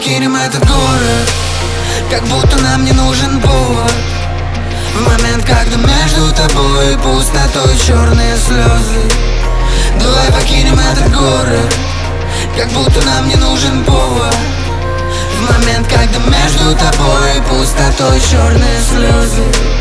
покинем этот город, как будто нам не нужен повод. В момент, когда между тобой и пустотой черные слезы. Давай покинем этот город, как будто нам не нужен повод. В момент, когда между тобой и пустотой черные слезы.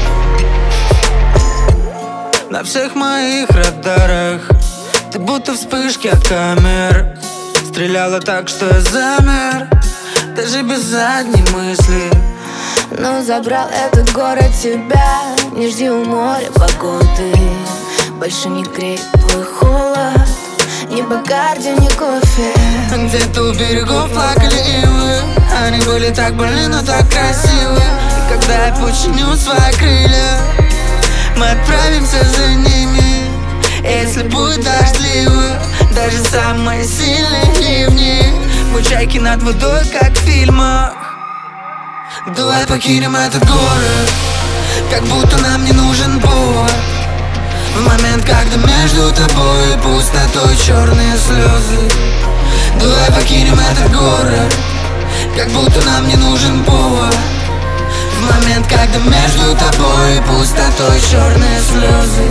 На всех моих радарах ты будто вспышки от камер. Стреляла так, что я замер, даже без задней мысли. Но забрал этот город тебя. Не жди у моря погоды, больше не греет твой холод, ни Бакарди, ни кофе. Где-то у берегов плакали ивы, они были так больны, но так красивы. И когда я починю свои крылья, мы отправимся за ними. Если будет дождливо, даже самые сильные ливни, мы чайки над водой, как в фильмах. Давай покинем этот город, как будто нам не нужен повод. В момент, когда между тобой и пустотой черные слезы. Давай покинем этот город, как будто нам не нужен повод. В момент, когда между тобой и пустотой черные слезы.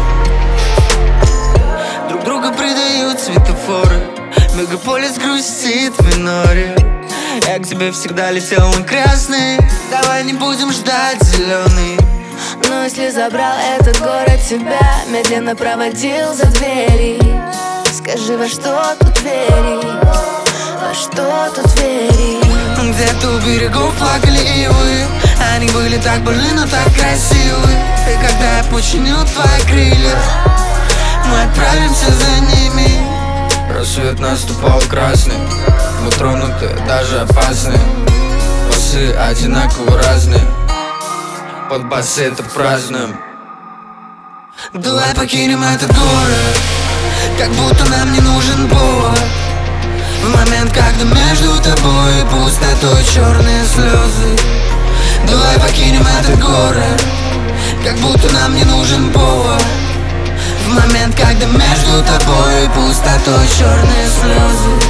Друг друга предают светофоры, мегаполис грустит в миноре. Я к тебе всегда летел на красный, давай не будем ждать зеленый. Но если забрал этот город тебя, медленно проводил за двери, скажи, во что тут верить, во что тут верить? Где-то у берегов плакали ивы, они были так больны, но так красивы. И когда я починю твои крылья, мы отправимся за ними. Рассвет наступал красный, мы тронуты, даже опасны. Басы одинаково разные, под басы это празднуем. Давай покинем этот город, как будто нам не нужен повод. В момент, когда между тобой и пустотой черные слезы. Давай покинем этот город, как будто нам не нужен повод. В момент, когда между тобой и пустотой черные слезы.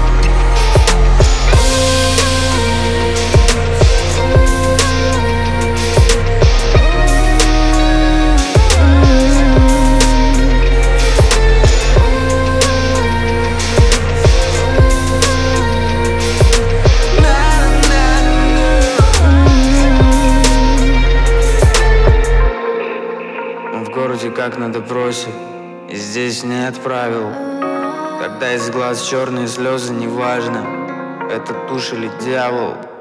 В городе как на допросе, и здесь нет правил. Когда из глаз черные слезы, неважно, это тушь или дьявол.